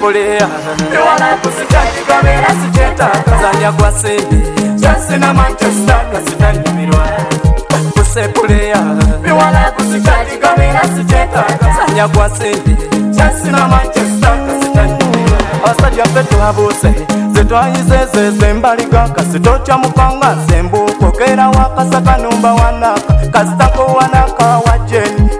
Kusepulea Iwala kusitaki kamera sicheta Zanya kwa sindi Chelsea na Manchester kasitaki mirwa Kusepulea Iwala kusitaki kamera sicheta Zanya kwa sindi Chelsea na Manchester kasitaki mirwa Abasajja ffe tuhabuse zetwayize zembaliga kasito kya mukanga sembuko kera wakasaka numba wanaka kasitako wanaka wajeni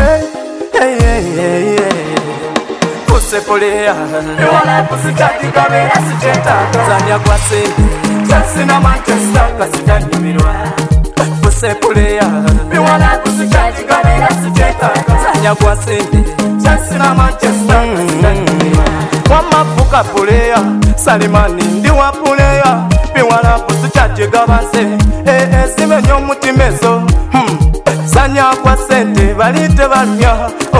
Kusepulea Iwala kusitaki kamera sicheta Zanya kwa sindi Chelsea na Manchester kasitaki mirwa Kusepulea Iwala kusitaki kamera sicheta Zanya kwa sindi Chelsea na Manchester kasitaki mirwa Wamafuka pulea Salimani ndiwa pulea Biwala kusichaje gabanse Simenyo mutimezo Zanya kwa sente balite balumya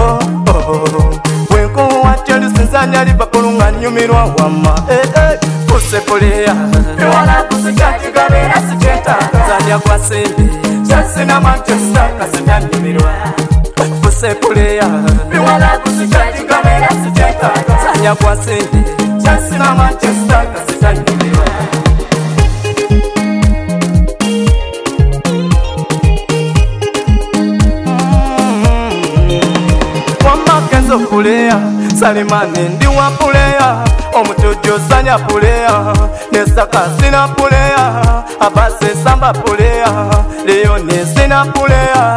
Wenkuwa Chelsea zanya Liverpool nga nyumirwa wama Kusepulea Iwala kusitaki kamera sicheta Zanya kwa sente Chelsea na Manchester kasitaki mirwa Kusepulea Iwala kusitaki kamera sicheta Zanya kwa sente Chelsea na Manchester kasitaki mirwa Wamakenzo pulea Salimani ndiwa pulea Omutujo zanya pulea Nesaka sina pulea Abase samba pulea Leone sina pulea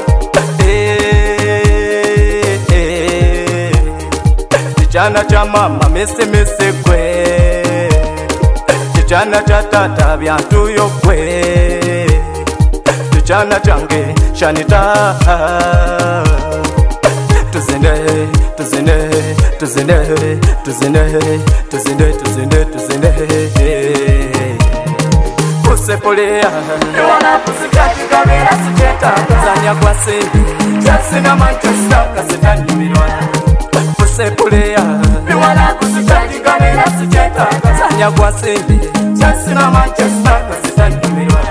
Kijana cha mama mese kwe Kijana cha tata byantuyo kwe Kijana change shanita Tuzinde Kusepulea Iwala kusitaki kamera sicheta Zanya kwa sindi Chelsea na Manchester kasitaki mirwa Kusepulea Iwala kusitaki kamera sicheta Zanya kwa sindi Chelsea na Manchester kasitaki mirwa